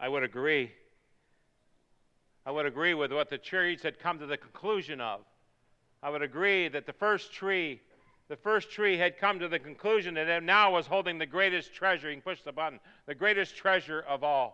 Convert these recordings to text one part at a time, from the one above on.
I would agree. I would agree with what the trees had come to the conclusion of. I would agree that the first tree had come to the conclusion that it now was holding the greatest treasure. You can push the button. The greatest treasure of all.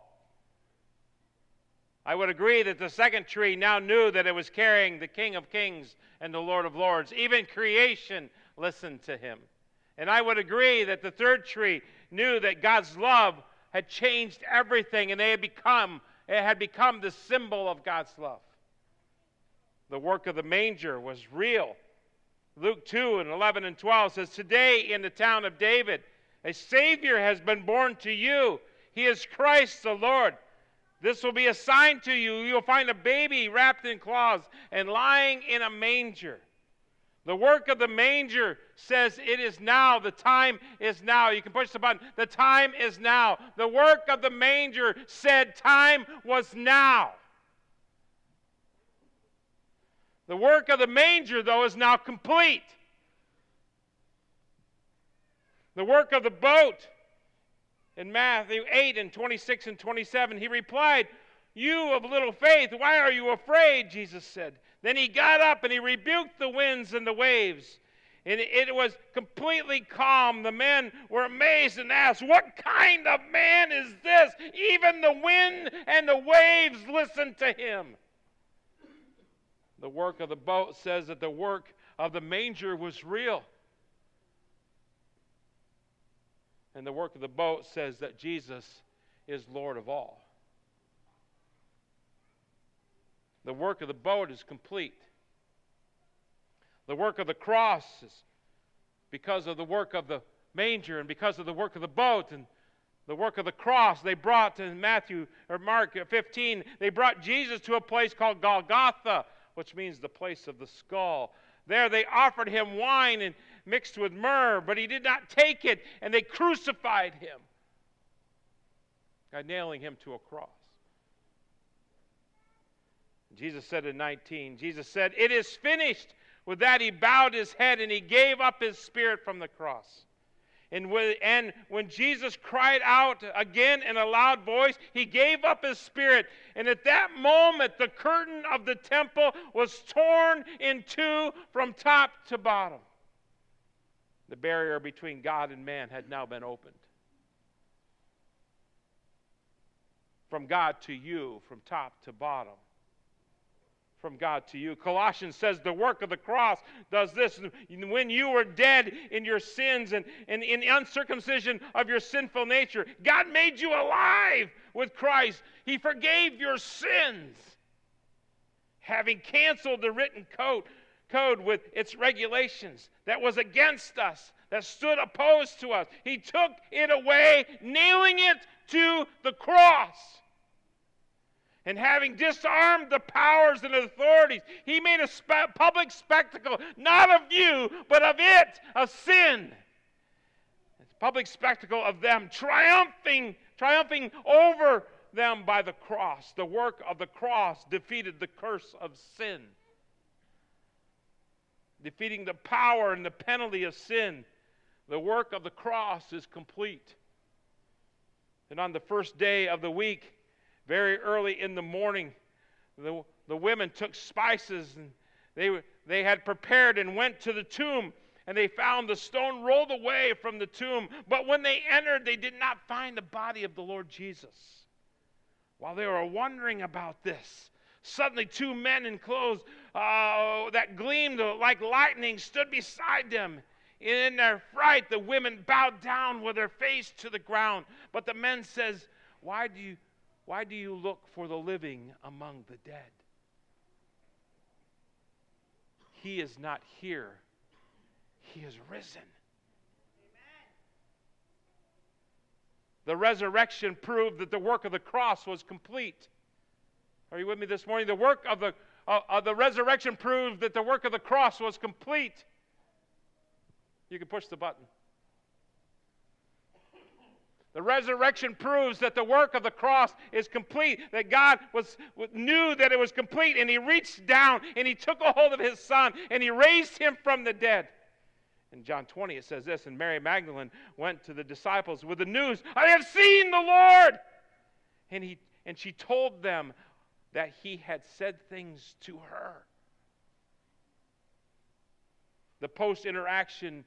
I would agree that the second tree now knew that it was carrying the King of Kings and the Lord of Lords. Even creation listened to him. And I would agree that the third tree knew that God's love had changed everything, and it had become the symbol of God's love. The work of the manger was real. Luke 2 and 11 and 12 says, "Today in the town of David, a Savior has been born to you. He is Christ the Lord. This will be a sign to you. You'll find a baby wrapped in cloths and lying in a manger." The work of the manger says it is now. The time is now. You can push the button. The time is now. The work of the manger said time was now. The work of the manger, though, is now complete. The work of the boat, in Matthew 8 and 26 and 27, he replied, "You of little faith, why are you afraid?" Jesus said. Then he got up and he rebuked the winds and the waves. And it was completely calm. The men were amazed and asked, "What kind of man is this? Even the wind and the waves listen to him." The work of the boat says that the work of the manger was real. And the work of the boat says that Jesus is Lord of all. The work of the boat is complete. The work of the cross is because of the work of the manger and because of the work of the boat and the work of the cross. They brought in Mark 15, they brought Jesus to a place called Golgotha, which means the place of the skull. There they offered him wine and mixed with myrrh, but he did not take it, and they crucified him by nailing him to a cross. Jesus said in 19, Jesus said, "It is finished." With that, he bowed his head and he gave up his spirit from the cross. And when Jesus cried out again in a loud voice, he gave up his spirit. And at that moment, the curtain of the temple was torn in two from top to bottom. The barrier between God and man had now been opened. From God to you, from top to bottom. From God to you. Colossians says the work of the cross does this. When you were dead in your sins and in the uncircumcision of your sinful nature, God made you alive with Christ. He forgave your sins, having canceled the written code with its regulations that was against us, that stood opposed to us. He took it away, nailing it to the cross. And having disarmed the powers and authorities, he made a public spectacle, not of you, but of it, of sin. It's a public spectacle of them, triumphing over them by the cross. The work of the cross defeated the curse of sin. Defeating the power and the penalty of sin. The work of the cross is complete. And on the first day of the week, very early in the morning, the women took spices and they had prepared and went to the tomb, and they found the stone rolled away from the tomb. But when they entered, they did not find the body of the Lord Jesus. While they were wondering about this, suddenly two men in clothes that gleamed like lightning stood beside them. In their fright, the women bowed down with their face to the ground. But the men says, Why do you look for the living among the dead? He is not here. He is risen. Amen. The resurrection proved that the work of the cross was complete. Are you with me this morning? The work of the resurrection proved that the work of the cross was complete. You can push the button. The resurrection proves that the work of the cross is complete, that God knew that it was complete, and he reached down and he took a hold of his son and he raised him from the dead. In John 20 it says this, and Mary Magdalene went to the disciples with the news, I have seen the Lord! And And she told them that he had said things to her. The post-interaction,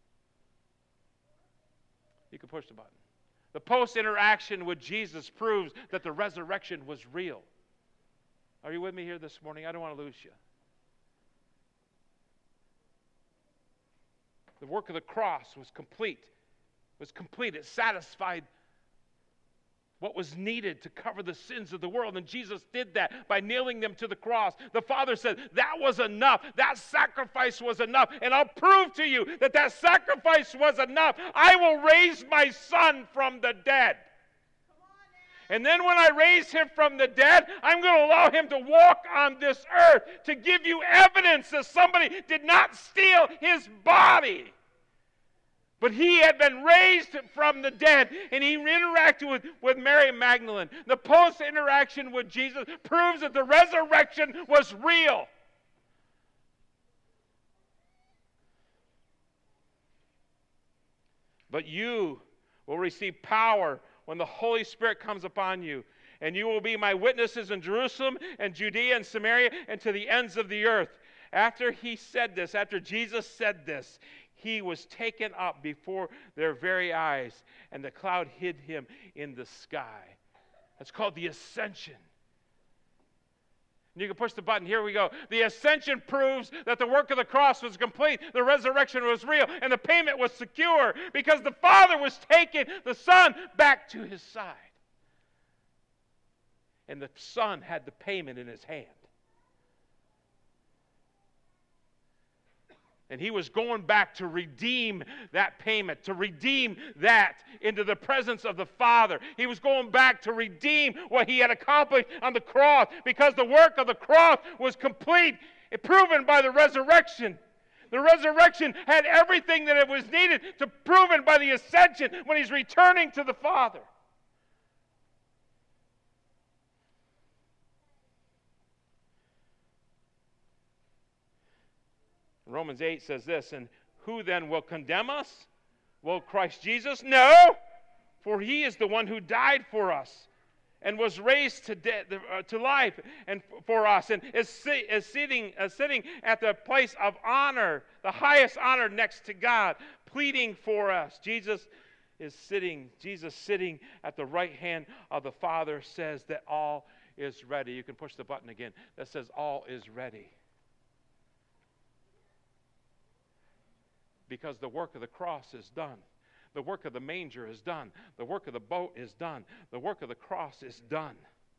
you can push the button. The post-interaction with Jesus proves that the resurrection was real. Are you with me here this morning? I don't want to lose you. The work of the cross was complete. It satisfied what was needed to cover the sins of the world. And Jesus did that by nailing them to the cross. The Father said, that was enough. That sacrifice was enough. And I'll prove to you that that sacrifice was enough. I will raise my Son from the dead. And then when I raise him from the dead, I'm going to allow him to walk on this earth to give you evidence that somebody did not steal his body. But he had been raised from the dead, and he interacted with Mary Magdalene. The post-interaction with Jesus proves that the resurrection was real. But you will receive power when the Holy Spirit comes upon you, and you will be my witnesses in Jerusalem and Judea and Samaria and to the ends of the earth. After he said this, after Jesus said this, he was taken up before their very eyes, and the cloud hid him in the sky. That's called the ascension. And you can push the button. Here we go. The ascension proves that the work of the cross was complete, the resurrection was real, and the payment was secure because the Father was taking the Son back to his side. And the Son had the payment in his hand. And he was going back to redeem that payment, to redeem that into the presence of the Father. He was going back to redeem what he had accomplished on the cross because the work of the cross was complete, proven by the resurrection. The resurrection had everything that it was needed to prove it by the ascension when he's returning to the Father. Romans 8 says this, and who then will condemn us? Will Christ Jesus? No, for he is the one who died for us and was raised to life and for us and is sitting at the place of honor, the highest honor next to God, pleading for us. Jesus sitting at the right hand of the Father says that all is ready. You can push the button again that says all is ready. Because the work of the cross is done. The work of the manger is done. The work of the boat is done. The work of the cross is done.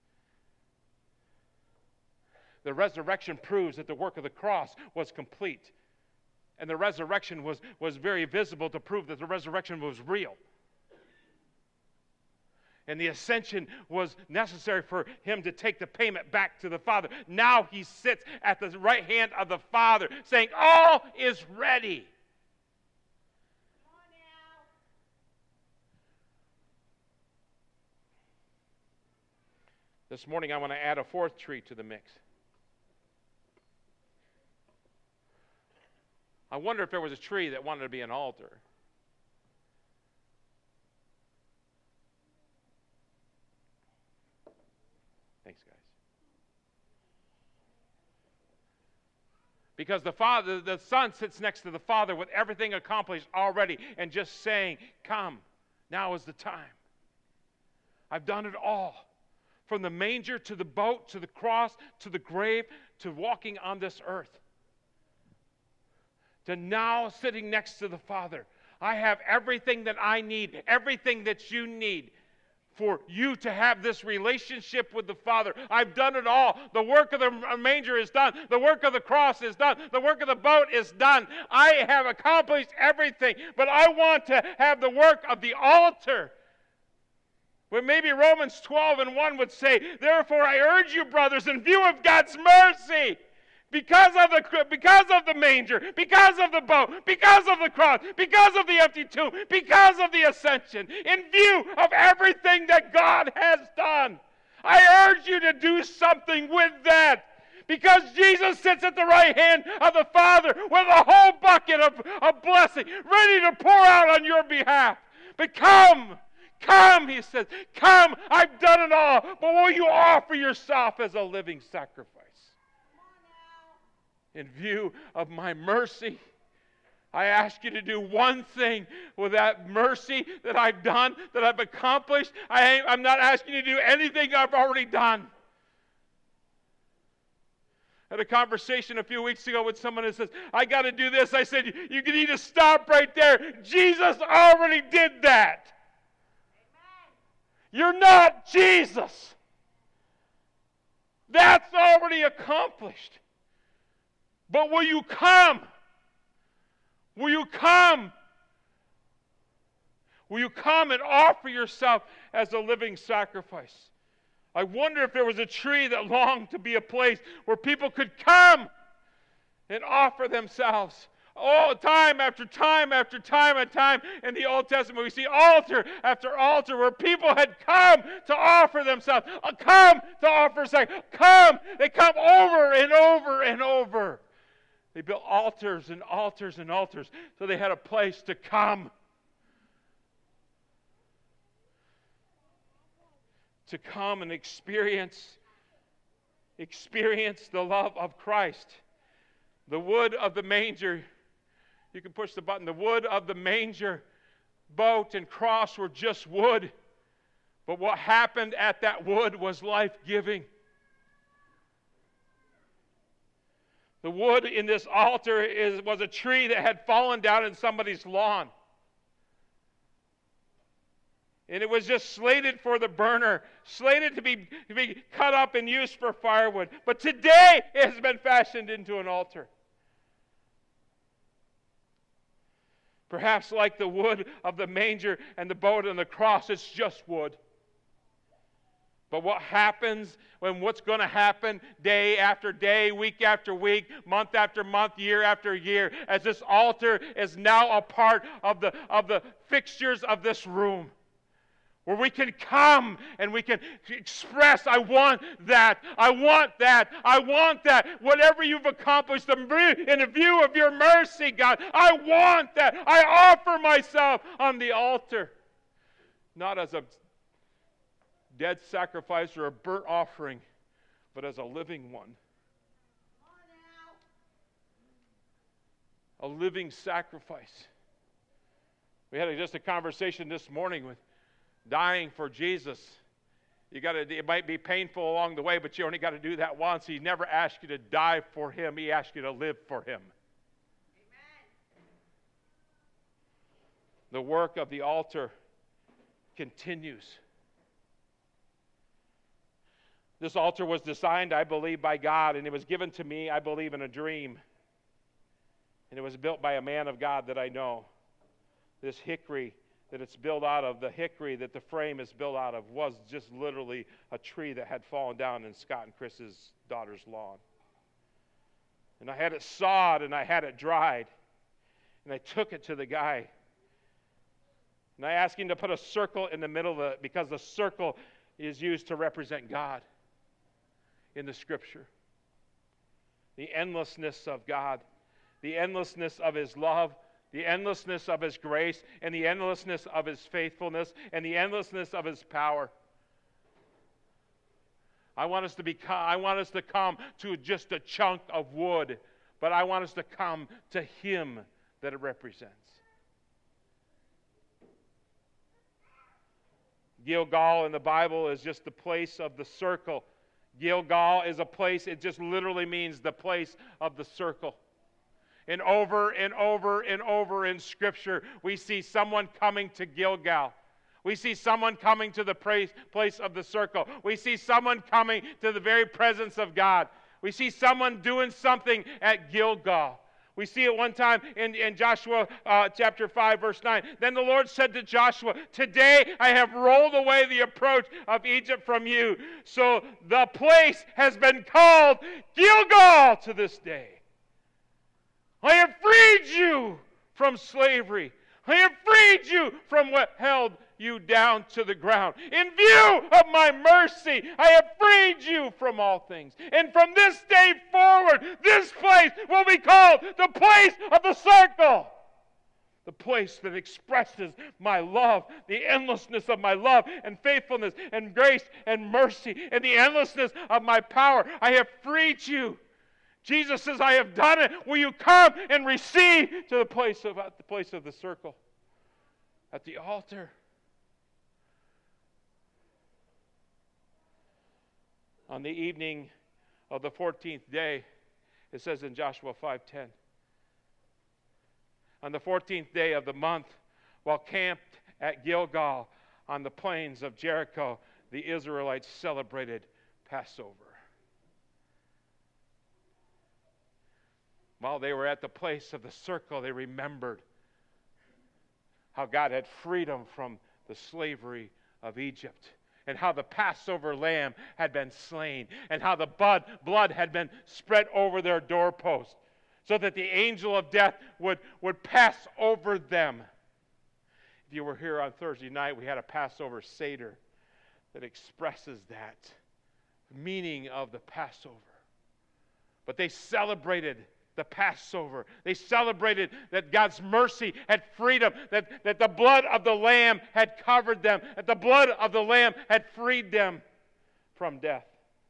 The resurrection proves that the work of the cross was complete. And the resurrection was very visible to prove that the resurrection was real. And the ascension was necessary for him to take the payment back to the Father. Now he sits at the right hand of the Father saying, all is ready. This morning I want to add a fourth tree to the mix. I wonder if there was a tree that wanted to be an altar. Thanks, guys. Because the Son sits next to the Father with everything accomplished already and just saying, come, now is the time. I've done it all. From the manger to the boat, to the cross, to the grave, to walking on this earth. To now sitting next to the Father. I have everything that I need, everything that you need for you to have this relationship with the Father. I've done it all. The work of the manger is done. The work of the cross is done. The work of the boat is done. I have accomplished everything, but I want to have the work of the altar. Well, maybe Romans 12:1 would say, therefore I urge you, brothers, in view of God's mercy, because of the manger, because of the boat, because of the cross, because of the empty tomb, because of the ascension, in view of everything that God has done, I urge you to do something with that. Because Jesus sits at the right hand of the Father with a whole bucket of blessing ready to pour out on your behalf. But come Come, he says, come, I've done it all, but will you offer yourself as a living sacrifice? In view of my mercy, I ask you to do one thing with that mercy that I've done, that I've accomplished. I'm not asking you to do anything I've already done. I had a conversation a few weeks ago with someone who says, I got to do this. I said, you need to stop right there. Jesus already did that. Amen. You're not Jesus. That's already accomplished. But will you come? Will you come? Will you come and offer yourself as a living sacrifice? I wonder if there was a tree that longed to be a place where people could come and offer themselves. Oh, time after time after time and time in the Old Testament, we see altar after altar where people had come to offer themselves, come to offer sacrifice, come. They come over and over and over. They built altars and altars and altars so they had a place to come. To come and experience the love of Christ. The wood of the manger, you can push the button, the wood of the manger, boat and cross were just wood. But what happened at that wood was life-giving. The wood in this altar was a tree that had fallen down in somebody's lawn. And it was just slated for the burner, slated to be cut up and used for firewood. But today it has been fashioned into an altar. Perhaps like the wood of the manger and the boat and the cross, it's just wood. But what happens what's going to happen day after day, week after week, month after month, year after year, as this altar is now a part of the fixtures of this room. Where we can come and we can express, I want that, I want that, I want that. Whatever you've accomplished in the view of your mercy, God, I want that. I offer myself on the altar. Not as a dead sacrifice or a burnt offering, but as a living one. A living sacrifice. We had just a conversation this morning with dying for Jesus. It might be painful along the way, but you only got to do that once. He never asked you to die for him. He asked you to live for him. Amen. The work of the altar continues. This altar was designed, I believe, by God, and it was given to me, I believe, in a dream. And it was built by a man of God that I know. This hickory that it's built out of, the hickory that the frame is built out of, was just literally a tree that had fallen down in Scott and Chris's daughter's lawn. And I had it sawed and I had it dried. And I took it to the guy. And I asked him to put a circle in the middle of it, because the circle is used to represent God in the Scripture. The endlessness of God, the endlessness of His love, the endlessness of His grace, and the endlessness of His faithfulness, and the endlessness of His power. I want us to come to just a chunk of wood, but I want us to come to Him that it represents. Gilgal in the Bible is just the place of the circle. Gilgal is a place, it just literally means the place of the circle. And over and over and over in Scripture, we see someone coming to Gilgal. We see someone coming to the place of the circle. We see someone coming to the very presence of God. We see someone doing something at Gilgal. We see it one time in Joshua chapter 5, verse 9. Then the Lord said to Joshua, "Today I have rolled away the approach of Egypt from you." So the place has been called Gilgal to this day. I have freed you from slavery. I have freed you from what held you down to the ground. In view of my mercy, I have freed you from all things. And from this day forward, this place will be called the place of the circle. The place that expresses my love, the endlessness of my love and faithfulness and grace and mercy and the endlessness of my power. I have freed you. Jesus says, I have done it. Will you come and receive to the place of the circle, at the altar? On the evening of the 14th day, it says in Joshua 5:10, on the 14th day of the month, while camped at Gilgal on the plains of Jericho, the Israelites celebrated Passover. While they were at the place of the circle, they remembered how God had freed them from the slavery of Egypt, and how the Passover lamb had been slain, and how the blood had been spread over their doorpost, so that the angel of death would pass over them. If you were here on Thursday night, we had a Passover Seder that expresses that meaning of the Passover. But they celebrated the Passover. They celebrated that God's mercy had freed them, that the blood of the Lamb had covered them, that the blood of the Lamb had freed them from death.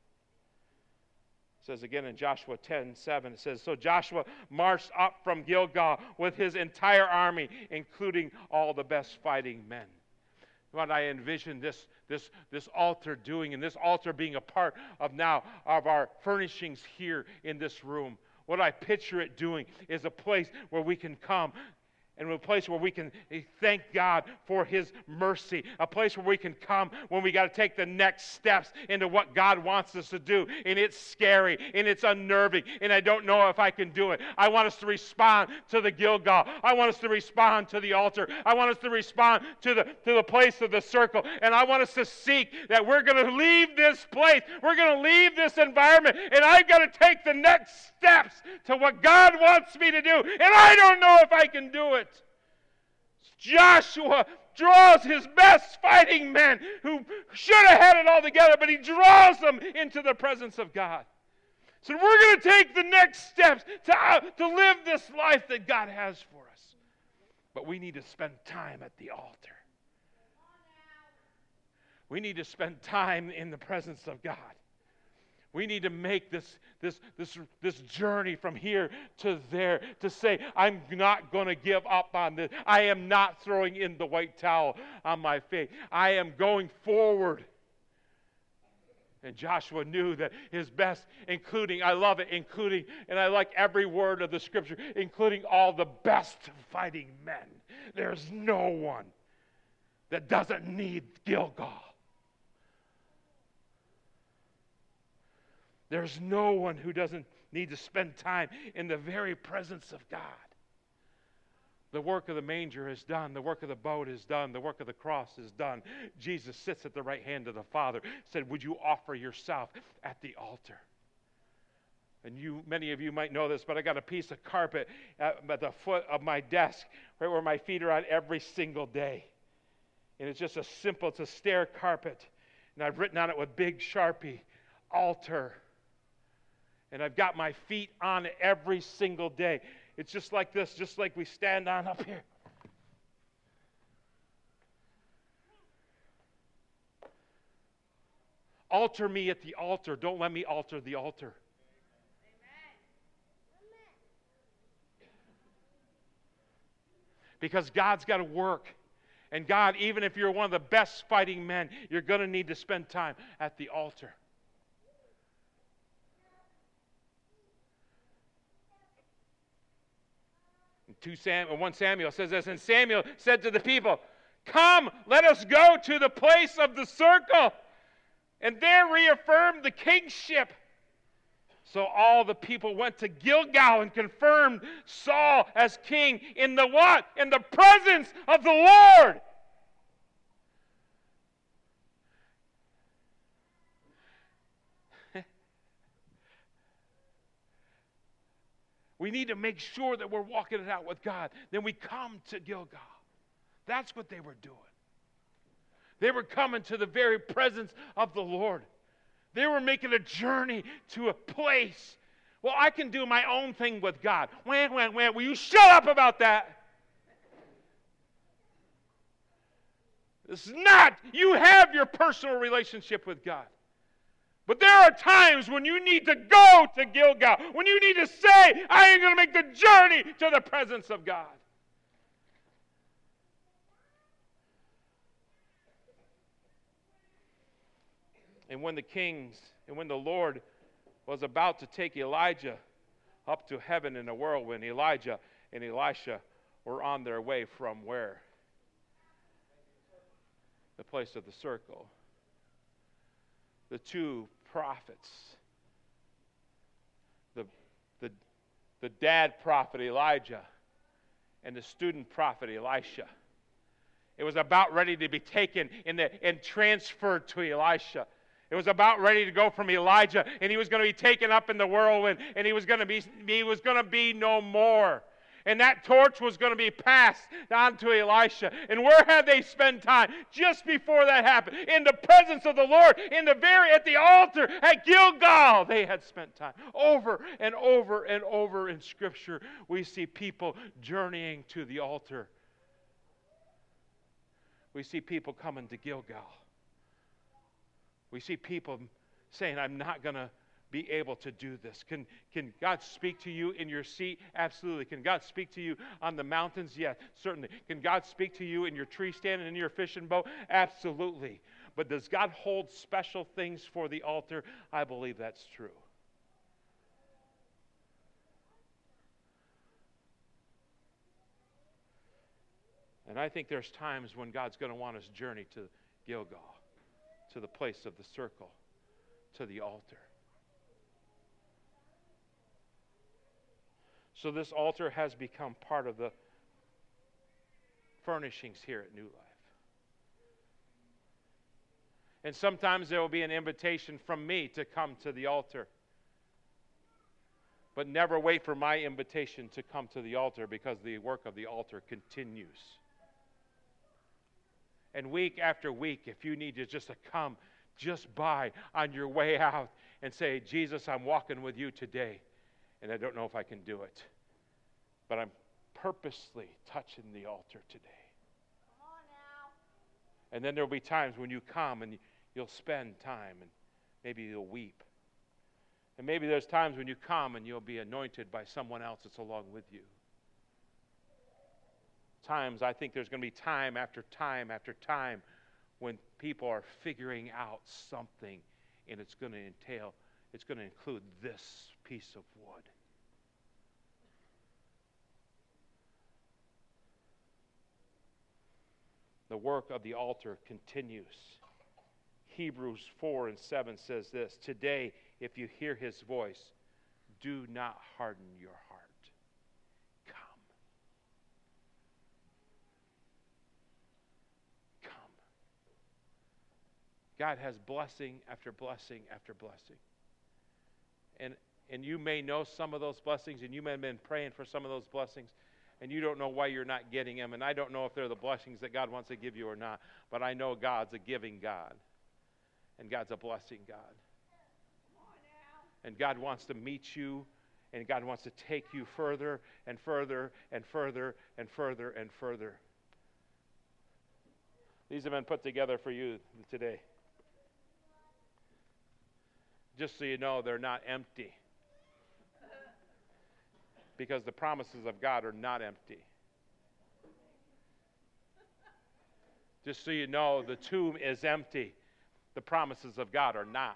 It says again in Joshua 10:7, it says, so Joshua marched up from Gilgal with his entire army, including all the best fighting men. What I envision this altar doing, and this altar being a part of now of our furnishings here in this room. What I picture it doing is a place where we can come, and a place where we can thank God for His mercy. A place where we can come when we got to take the next steps into what God wants us to do. And it's scary, and it's unnerving, and I don't know if I can do it. I want us to respond to the Gilgal. I want us to respond to the altar. I want us to respond to the place of the circle. And I want us to seek that we're going to leave this place. We're going to leave this environment, and I've got to take the next steps to what God wants me to do. And I don't know if I can do it. Joshua draws his best fighting men who should have had it all together, but he draws them into the presence of God. So we're going to take the next steps to live this life that God has for us. But we need to spend time at the altar. We need to spend time in the presence of God. We need to make this journey from here to there to say, I'm not going to give up on this. I am not throwing in the white towel on my faith. I am going forward. And Joshua knew that his best, including, I love it, including, and I like every word of the Scripture, including all the best fighting men. There's no one that doesn't need Gilgal. There's no one who doesn't need to spend time in the very presence of God. The work of the manger is done. The work of the boat is done. The work of the cross is done. Jesus sits at the right hand of the Father. Said, would you offer yourself at the altar? And many of you might know this, but I got a piece of carpet at the foot of my desk, right where my feet are on every single day. And it's just it's a stair carpet. And I've written on it with big Sharpie, altar. And I've got my feet on it every single day. It's just like this, just like we stand on up here. Alter me at the altar. Don't let me alter the altar. Because God's got to work. And God, even if you're one of the best fighting men, you're going to need to spend time at the altar. In 1 Samuel says this, and Samuel said to the people, come, let us go to the place of the circle, and there reaffirm the kingship. So all the people went to Gilgal and confirmed Saul as king in the what? In the presence of the Lord. We need to make sure that we're walking it out with God. Then we come to Gilgal. That's what they were doing. They were coming to the very presence of the Lord. They were making a journey to a place. Well, I can do my own thing with God. Will you shut up about that? It's not. You have your personal relationship with God. But there are times when you need to go to Gilgal, when you need to say, I am going to make the journey to the presence of God. And when the Lord was about to take Elijah up to heaven in a whirlwind, Elijah and Elisha were on their way from where? The place of the circle. The two prophets, the dad prophet Elijah and the student prophet Elisha. It was about ready to be taken and transferred to Elisha. It was about ready to go from Elijah, and he was going to be taken up in the whirlwind, and he was going to be no more. And that torch was going to be passed on to Elisha. And where had they spent time? Just before that happened, in the presence of the Lord, at the altar at Gilgal, they had spent time. Over and over and over in Scripture, we see people journeying to the altar. We see people coming to Gilgal. We see people saying, I'm not going to be able to do this. Can God speak to you in your seat? Absolutely. Can God speak to you on the mountains? Yes, certainly. Can God speak to you in your tree stand and in your fishing boat? Absolutely. But does God hold special things for the altar? I believe that's true. And I think there's times when God's going to want us to journey to Gilgal, to the place of the circle, to the altar. So this altar has become part of the furnishings here at New Life. And sometimes there will be an invitation from me to come to the altar. But never wait for my invitation to come to the altar, because the work of the altar continues. And week after week, if you need to just come just by on your way out and say, Jesus, I'm walking with you today, and I don't know if I can do it, but I'm purposely touching the altar today. Come on now. And then there will be times when you come and you'll spend time, and maybe you'll weep. And maybe there's times when you come and you'll be anointed by someone else that's along with you. I think there's going to be time after time after time when people are figuring out something, and it's going to include this piece of wood. The work of the altar continues. Hebrews 4:7 says this: today, if you hear his voice, do not harden your heart. God has blessing after blessing after blessing. And you may know some of those blessings, and you may have been praying for some of those blessings, and you don't know why you're not getting them. And I don't know if they're the blessings that God wants to give you or not, but I know God's a giving God, and God's a blessing God. And God wants to meet you, and God wants to take you further and further and further and further and further. These have been put together for you today. Just so you know, they're not empty. Because the promises of God are not empty. Just so you know, the tomb is empty. The promises of God are not.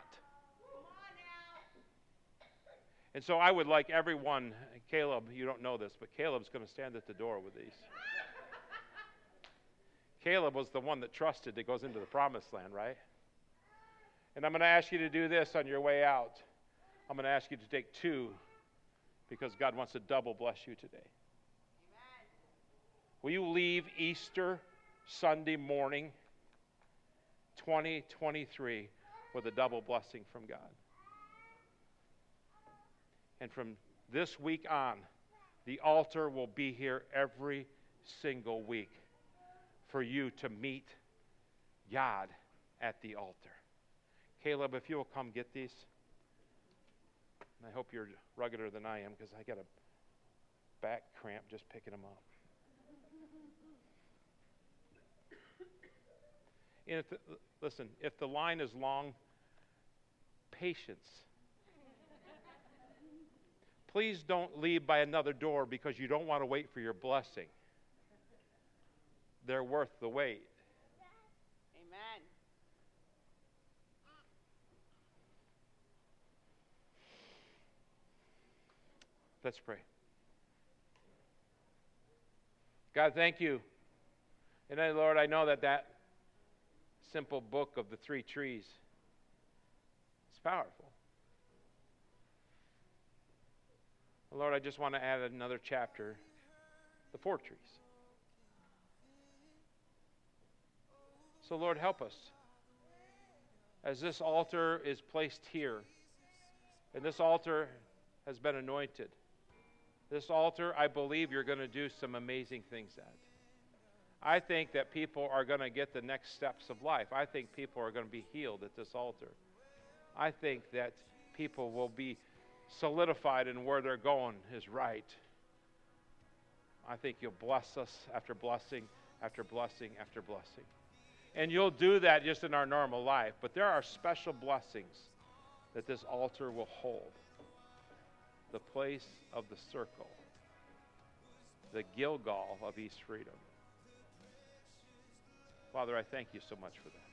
And so I would like everyone, Caleb, you don't know this, but Caleb's going to stand at the door with these. Caleb was the one that trusted that goes into the promised land, right? And I'm going to ask you to do this on your way out. I'm going to ask you to take 2, because God wants to double bless you today. Amen. Will you leave Easter Sunday morning 2023 with a double blessing from God? And from this week on, the altar will be here every single week for you to meet God at the altar. Caleb, if you will come get these. And I hope you're ruggeder than I am, because I got a back cramp just picking them up. And listen, if the line is long, patience. Please don't leave by another door because you don't want to wait for your blessing. They're worth the wait. Amen. Let's pray. God, thank you. And then, Lord, I know that simple book of the three trees is powerful. Lord, I just want to add another chapter, the four trees. So, Lord, help us. As this altar is placed here, and this altar has been anointed, this altar, I believe you're going to do some amazing things at. I think that people are going to get the next steps of life. I think people are going to be healed at this altar. I think that people will be solidified in where they're going is right. I think you'll bless us after blessing, after blessing, after blessing. And you'll do that just in our normal life. But there are special blessings that this altar will hold. The place of the circle. The Gilgal of East Freedom. Father, I thank you so much for that.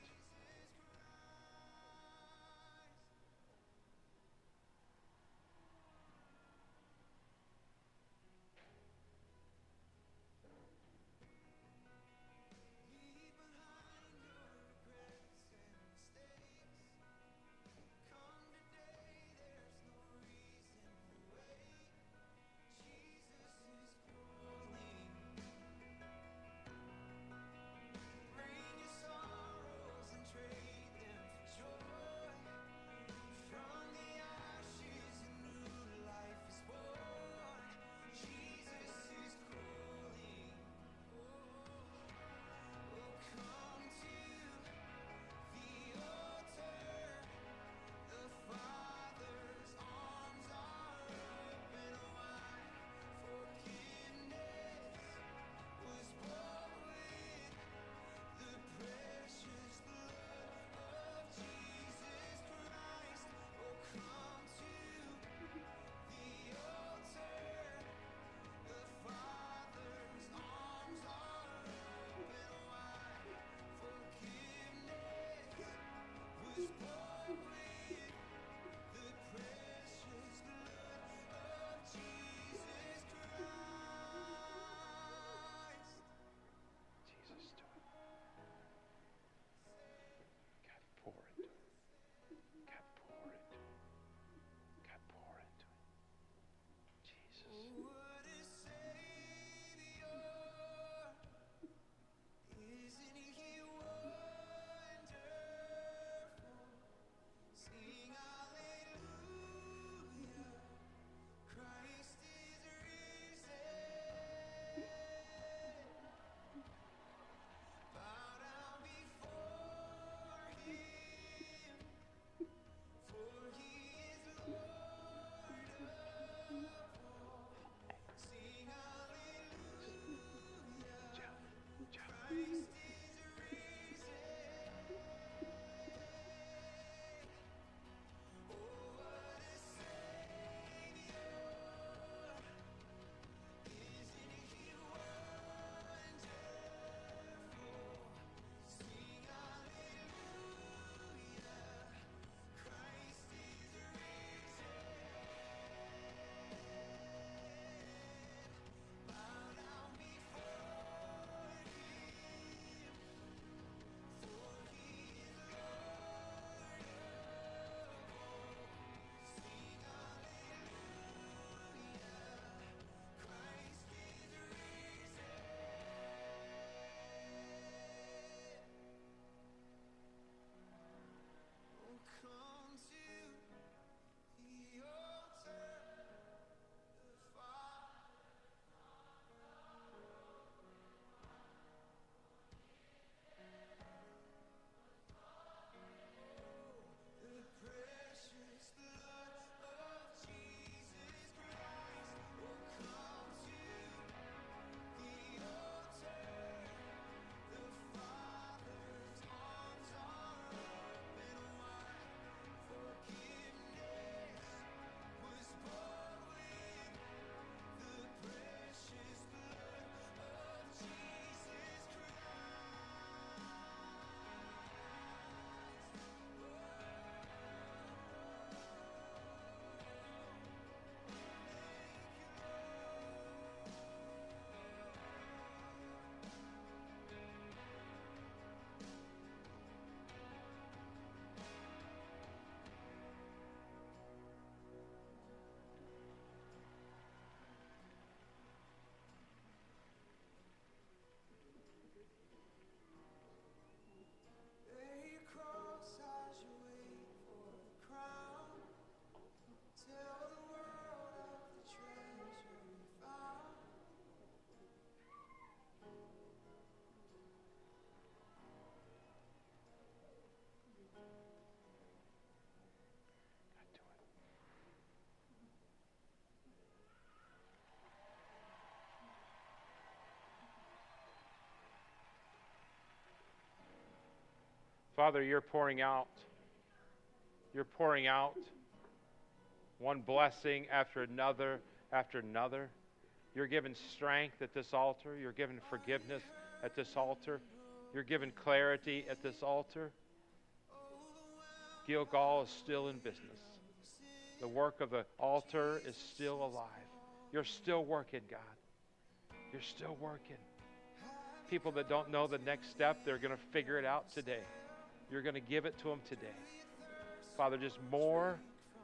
Father, you're pouring out. You're pouring out one blessing after another after another. You're giving strength at this altar. You're giving forgiveness at this altar. You're giving clarity at this altar. Gilgal is still in business. The work of the altar is still alive. You're still working, God. You're still working. People that don't know the next step, they're going to figure it out today. You're going to give it to them today. Father, just more,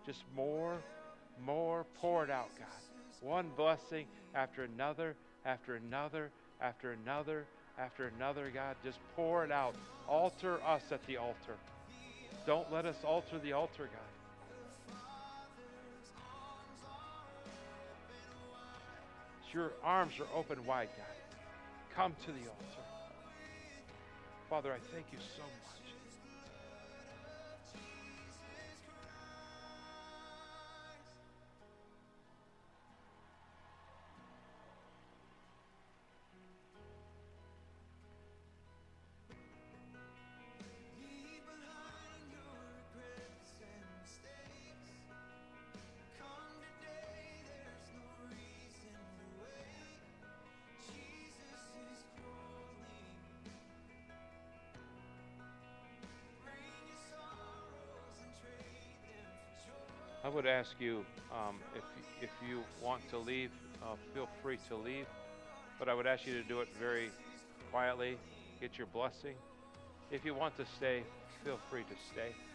pour it out, God. One blessing after another, after another, after another, after another, God. Just pour it out. Alter us at the altar. Don't let us alter the altar, God. Your arms are open wide, God. Come to the altar. Father, I thank you so much. I would ask you, if you want to leave, feel free to leave. But I would ask you to do it very quietly, get your blessing. If you want to stay, feel free to stay.